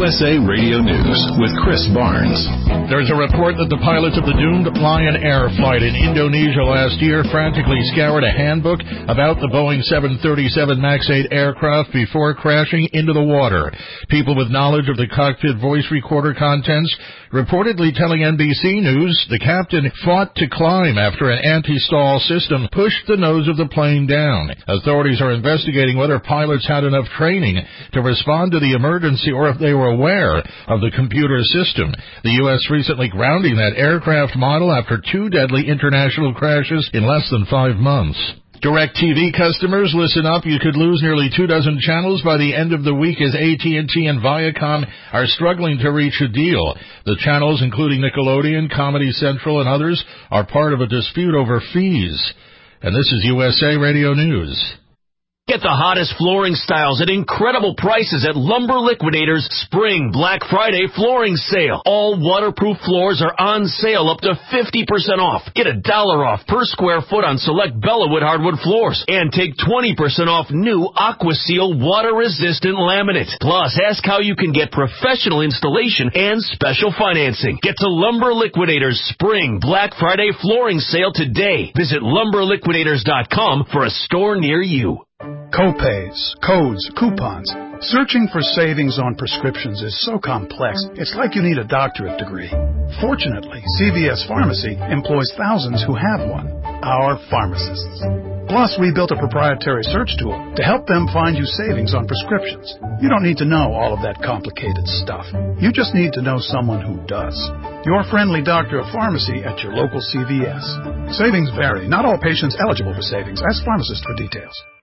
USA Radio News with Chris Barnes. There's a report that the pilots of the doomed Lion Air flight in Indonesia last year frantically scoured a handbook about the Boeing 737 MAX 8 aircraft before crashing into the water. People with knowledge of the cockpit voice recorder contents reportedly telling NBC News the captain fought to climb after an anti-stall system pushed the nose of the plane down. Authorities are investigating whether pilots had enough training to respond to the emergency or if they were aware of the computer system. The U.S. recently grounding that aircraft model after 2 deadly international crashes in less than 5 months. DirecTV customers, listen up. You could lose nearly 24 channels by the end of the week as AT&T and Viacom are struggling to reach a deal. The channels, including Nickelodeon, Comedy Central, and others, are part of a dispute over fees. And this is USA Radio News. Get the hottest flooring styles at incredible prices at Lumber Liquidators Spring Black Friday flooring sale. All waterproof floors are on sale up to 50% off. Get $1 off per square foot on select Bellawood hardwood floors. And take 20% off new AquaSeal water-resistant laminate. Plus, ask how you can get professional installation and special financing. Get to Lumber Liquidators Spring Black Friday flooring sale today. Visit LumberLiquidators.com for a store near you. Copays, codes, coupons. Searching for savings on prescriptions is so complex, it's like you need a doctorate degree. Fortunately, CVS Pharmacy employs thousands who have one, our pharmacists. Plus, we built a proprietary search tool to help them find you savings on prescriptions. You don't need to know all of that complicated stuff. You just need to know someone who does. Your friendly doctor of pharmacy at your local CVS. Savings vary. Not all patients eligible for savings. Ask pharmacist for details.